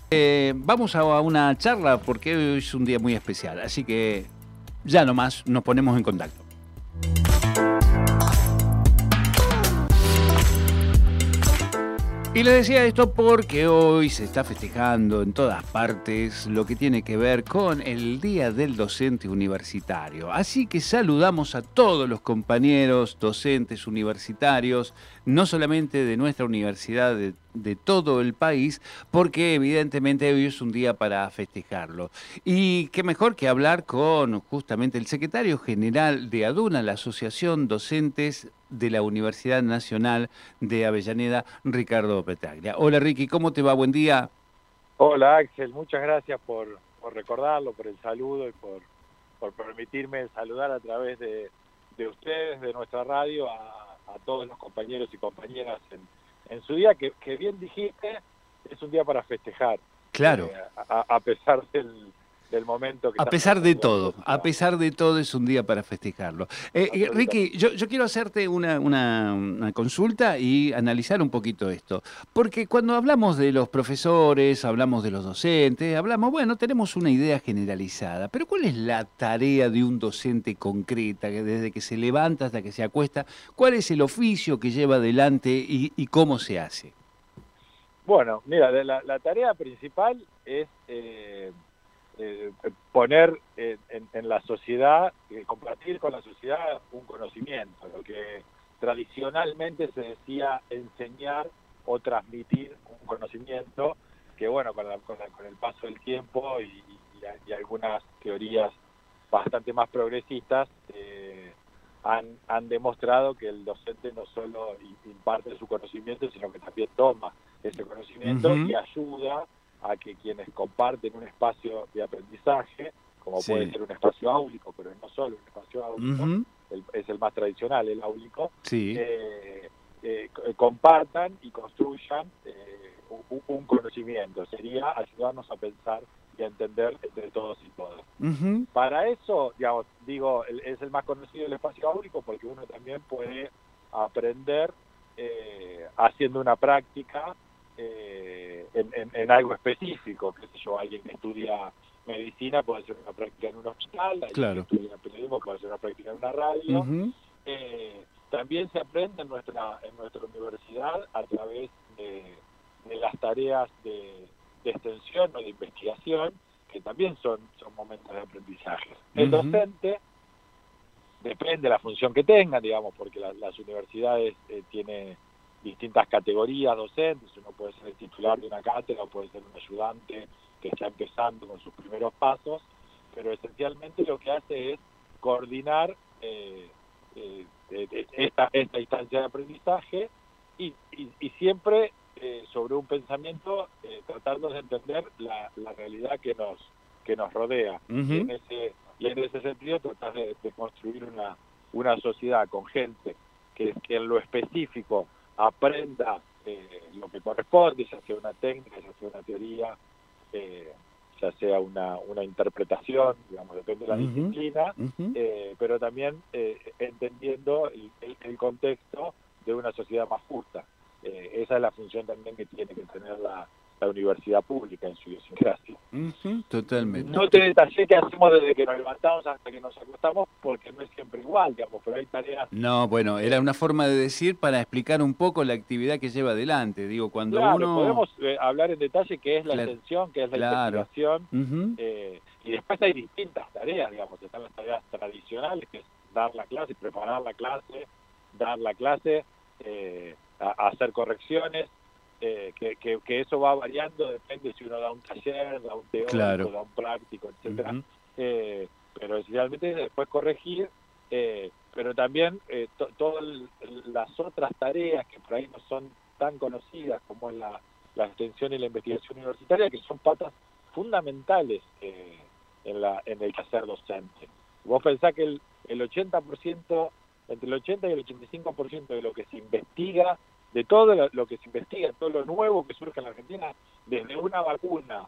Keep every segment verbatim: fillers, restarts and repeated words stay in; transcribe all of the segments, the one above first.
Eh, vamos a una charla porque hoy es un día muy especial, así que ya nomás nos ponemos en contacto. Y les decía esto porque hoy se está festejando en todas partes lo que tiene que ver con el Día del Docente Universitario. Así que saludamos a todos los compañeros docentes universitarios, no solamente de nuestra universidad, de, de todo el país, porque evidentemente hoy es un día para festejarlo. Y qué mejor que hablar con justamente el secretario general de ADUNA, la Asociación Docentes de la Universidad Nacional de Avellaneda, Ricardo Petaglia. Hola Ricky, ¿cómo te va? Buen día. Hola Axel, muchas gracias por, por recordarlo, por el saludo y por, por permitirme saludar a través de, de ustedes, de nuestra radio, a, a todos los compañeros y compañeras en, en su día, que, que bien dijiste, es un día para festejar, Claro. eh, a, a pesar del, del momento que A está pesar de pasando la todo, a sociedad. pesar de todo es un día para festejarlo. Eh, eh, Ricky, Absolutamente. yo, yo quiero hacerte una, una, una consulta y analizar un poquito esto. Porque cuando hablamos de los profesores, hablamos de los docentes, hablamos, bueno, tenemos una idea generalizada, pero ¿cuál es la tarea de un docente concreta, que desde que se levanta hasta que se acuesta? ¿Cuál es el oficio que lleva adelante y, y cómo se hace? Bueno, mira, la, la tarea principal es... Eh, Eh, poner en, en, en la sociedad, eh, compartir con la sociedad un conocimiento, lo que tradicionalmente se decía enseñar o transmitir un conocimiento, que bueno, con, la, con, la, con el paso del tiempo y, y, y algunas teorías bastante más progresistas eh, han, han demostrado que el docente no solo imparte su conocimiento, sino que también toma ese conocimiento Uh-huh. y ayuda a que quienes comparten un espacio de aprendizaje, como Sí. puede ser un espacio áulico, pero no solo un espacio áulico, Uh-huh. el, es el más tradicional, el áulico, Sí. eh, eh, compartan y construyan eh, un, un conocimiento. Sería ayudarnos a pensar y a entender entre todos y todas. Uh-huh. Para eso, digamos, digo, es el más conocido el espacio áulico porque uno también puede aprender eh, haciendo una práctica eh, en, en, en algo específico, qué sé yo, alguien que estudia medicina puede hacer una práctica en un hospital, alguien Claro. que estudia periodismo puede hacer una práctica en una radio. Uh-huh. Eh, también se aprende en nuestra, en nuestra universidad a través de, de las tareas de, de extensión o de investigación, que también son, son momentos de aprendizaje. El Uh-huh. docente depende de la función que tengan, digamos, porque la, las universidades eh, tienen distintas categorías docentes, uno puede ser el titular de una cátedra o puede ser un ayudante que está empezando con sus primeros pasos, pero esencialmente lo que hace es coordinar eh, eh, esta, esta instancia de aprendizaje y, y, y siempre eh, sobre un pensamiento eh, tratando de entender la, la realidad que nos, que nos rodea. Uh-huh. Y en ese, y en ese sentido tratar de, de construir una, una sociedad con gente que, que en lo específico aprenda eh, lo que corresponde, ya sea una técnica, ya sea una teoría, eh, ya sea una, una interpretación, digamos, depende de la Uh-huh. disciplina, Uh-huh. eh, pero también eh, entendiendo el, el, el contexto de una sociedad más justa. Eh, esa es la función también que tiene que tener la, la universidad pública en su idiosincrasia. Uh-huh. Totalmente. No te detallé qué hacemos desde que nos levantamos hasta que nos acostamos, porque no es siempre igual, digamos, pero hay tareas. No, bueno, era una forma de decir para explicar un poco la actividad que lleva adelante. Digo, cuando Claro, uno... podemos eh, hablar en detalle qué es la Claro. extensión, qué es la Claro. investigación, Uh-huh. eh, y después hay distintas tareas, digamos, están las tareas tradicionales, que es dar la clase, preparar la clase, dar la clase, eh, a, a hacer correcciones, eh, que, que, que eso va variando, depende si uno da un taller, da un teórico, Claro. da un práctico, etcétera. Uh-huh. eh, pero esencialmente después corregir, eh, pero también eh, to, todas las otras tareas que por ahí no son tan conocidas como es la, la extensión y la investigación universitaria, que son patas fundamentales eh, en, la, en el quehacer docente. Vos pensás que el, el ochenta por ciento, entre el ochenta y el ochenta y cinco por ciento de lo que se investiga, de todo lo, lo que se investiga, todo lo nuevo que surge en la Argentina, desde una vacuna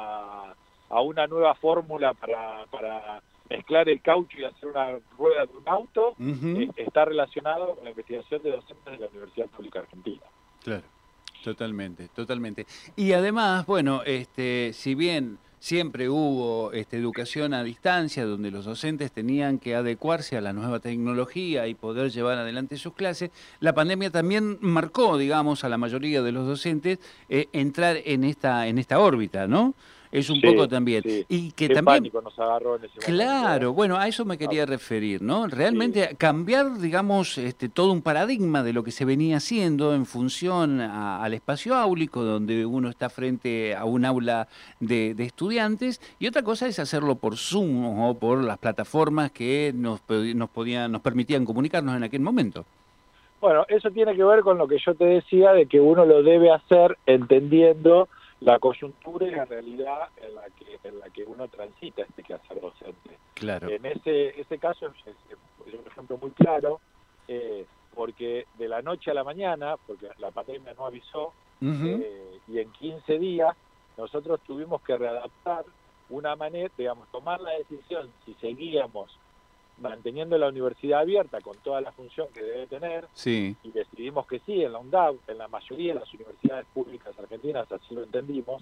a, a una nueva fórmula para, para mezclar el caucho y hacer una rueda de un auto, Uh-huh. eh, está relacionado con la investigación de docentes de la Universidad Pública Argentina. Claro. Totalmente, totalmente. Y además, bueno, este, si bien siempre hubo este, educación a distancia, donde los docentes tenían que adecuarse a la nueva tecnología y poder llevar adelante sus clases, la pandemia también marcó, digamos, a la mayoría de los docentes eh, entrar en esta, en esta órbita, ¿no? Es un poco Sí, también. sí. Y que Qué también pánico nos agarró en ese momento, ¿eh? claro, bueno, a eso me Ah, quería referir, ¿no? sí, Realmente cambiar, digamos, este, todo un paradigma de lo que se venía haciendo en función a- al espacio áulico, donde uno está frente a un aula de, de estudiantes, y otra cosa es hacerlo por Zoom o por las plataformas que nos, pe- nos podían, nos permitían comunicarnos en aquel momento. bueno, eso tiene que ver con lo que yo te decía de que uno lo debe hacer entendiendo la coyuntura y la realidad en la que en la que uno transita este quehacer docente. Claro. En ese ese caso es, es- es un ejemplo muy claro, eh, porque de la noche a la mañana, porque la pandemia no avisó, Ujú. eh, y en quince días nosotros tuvimos que readaptar una manera, digamos, tomar la decisión si seguíamos manteniendo la universidad abierta con toda la función que debe tener, Sí, y decidimos que sí, en la UNDAV, en la mayoría de las universidades públicas argentinas, así lo entendimos,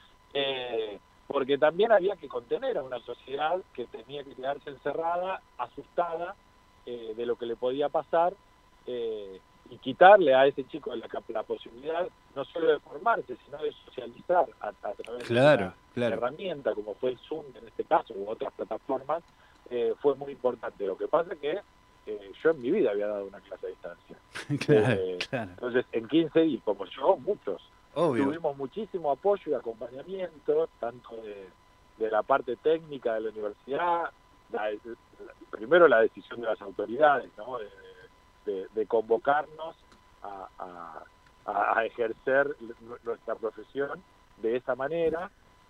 eh, porque también había que contener a una sociedad que tenía que quedarse encerrada, asustada eh, de lo que le podía pasar, eh, y quitarle a ese chico la, la posibilidad no solo de formarse, sino de socializar a, a través de claro, una claro. herramienta como fue el Zoom en este caso, u otras plataformas, eh, fue muy importante. Lo que pasa es que eh, yo en mi vida había dado una clase a distancia. Claro, Eh, claro. entonces, en quince días, como yo, muchos, Obvio. tuvimos muchísimo apoyo y acompañamiento, tanto de, de la parte técnica de la universidad, la, la, primero la decisión de las autoridades, ¿no? de, de, de convocarnos a, a, a ejercer nuestra profesión de esa manera.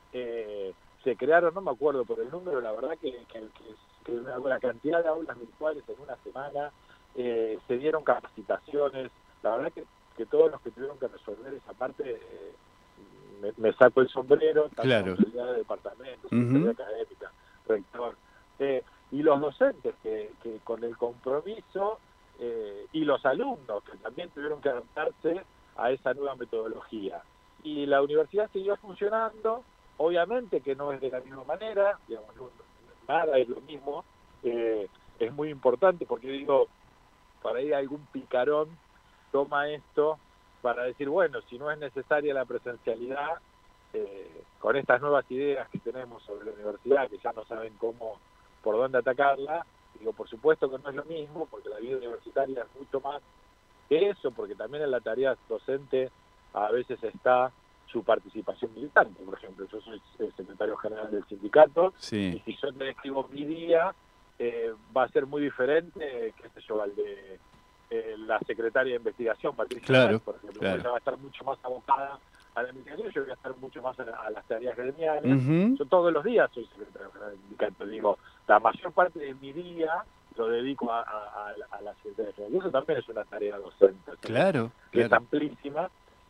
Eh, se crearon, no me acuerdo por el número, la verdad que, que, que, que una, una cantidad de aulas virtuales en una semana, eh, se dieron capacitaciones, la verdad que, que todos los que tuvieron que resolver esa parte, eh, me, me saco el sombrero, tanto Claro. autoridad de departamento, Ujú. secretaría académica, rector, eh, y los docentes que, que con el compromiso, eh, y los alumnos que también tuvieron que adaptarse a esa nueva metodología. Y la universidad siguió funcionando, obviamente que no es de la misma manera, digamos, no, nada es lo mismo, eh, es muy importante porque digo, para ahí algún picarón toma esto para decir, bueno, si no es necesaria la presencialidad, eh, con estas nuevas ideas que tenemos sobre la universidad, que ya no saben cómo, por dónde atacarla, digo, por supuesto que no es lo mismo, porque la vida universitaria es mucho más que eso, porque también en la tarea docente a veces está su participación militante. Por ejemplo, yo soy el secretario general del sindicato, y Sí, si yo te escribo mi día, eh, va a ser muy diferente, qué sé yo, al de eh, la secretaria de investigación, Patricia Noel, claro, por ejemplo, porque claro. ella va a estar mucho más abocada a la investigación, yo voy a estar mucho más a, a las tareas gremiales. Ujú. Yo todos los días soy secretario general del sindicato, digo, la mayor parte de mi día lo dedico a, a, a la Secretaría General. Y eso también es una tarea docente, o sea, que, Claro, que es claro. amplísima.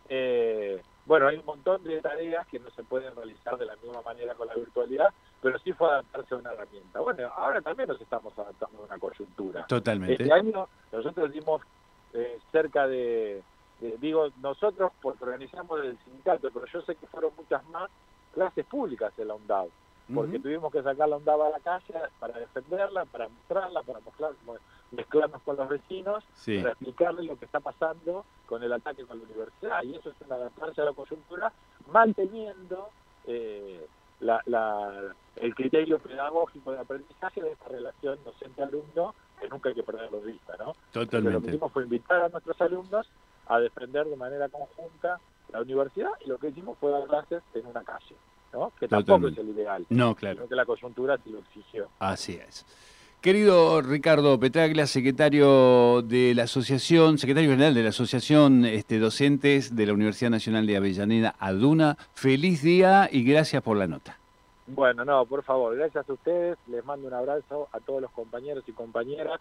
Eh, bueno, hay un montón de tareas que no se pueden realizar de la misma manera con la virtualidad, pero sí fue adaptarse a una herramienta. Bueno, ahora también nos estamos adaptando a una coyuntura. Este Totalmente. año nosotros dimos eh, cerca de, de, digo nosotros porque organizamos el sindicato, pero yo sé que fueron muchas más clases públicas en la UNDAV, porque Ujú. tuvimos que sacar la UNDAV a la calle para defenderla, para mostrarla, para mostrar, mezclarnos con los vecinos, Sí, para explicarles lo que está pasando con el ataque con la universidad. Y eso es un adaptarse a la coyuntura, manteniendo eh, la, la, el criterio pedagógico de aprendizaje de esta relación docente-alumno, que nunca hay que perderlo de vista, ¿no? Entonces lo que totalmente. hicimos fue invitar a nuestros alumnos a defender de manera conjunta la universidad, y lo que hicimos fue dar clases en una calle, ¿no? Que tampoco es Totalmente. el ideal, No, claro. sino que la coyuntura sí lo exigió. Así es. Querido Ricardo Petraglia, secretario de la Asociación, secretario general de la Asociación este, Docentes de la Universidad Nacional de Avellaneda, ADUNA, feliz día y gracias por la nota. Bueno, no, por favor, gracias a ustedes, les mando un abrazo a todos los compañeros y compañeras,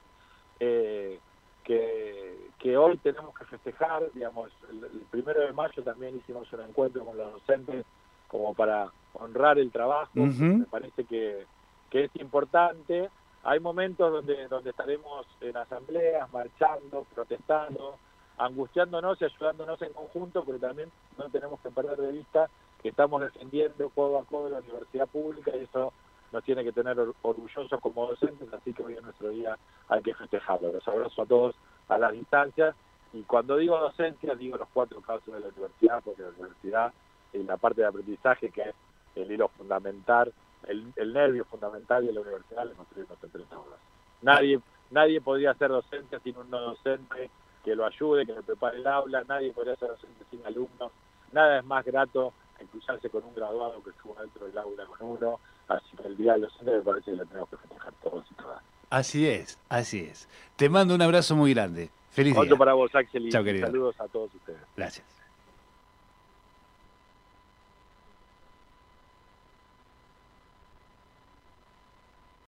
eh, que, que hoy tenemos que festejar, digamos, el, el primero de mayo también hicimos un encuentro con los docentes como para honrar el trabajo, que Ujú. me parece que, que es importante. Hay momentos donde, donde estaremos en asambleas, marchando, protestando, angustiándonos y ayudándonos en conjunto, pero también no tenemos que perder de vista que estamos defendiendo codo a codo la universidad pública y eso nos tiene que tener or orgullosos como docentes, así que hoy es nuestro día, hay que festejarlo. Los abrazo a todos a las distancias, y cuando digo docencia digo los cuatro casos de la universidad, porque la universidad en la parte de aprendizaje, que es el hilo fundamental, el, el nervio fundamental de la universidad, le construimos entre todos. Nadie, nadie podría ser docente sin un no docente que lo ayude, que le prepare el aula, nadie podría ser docente sin alumnos, nada es más grato que cruzarse con un graduado que estuvo dentro del aula con uno, así que el día del docente me parece que lo tenemos que festejar todos y todas. Así es, así es. Te mando un abrazo muy grande. Feliz Otro día. para vos, Axel, y Chao, querido. saludos a todos ustedes. Gracias.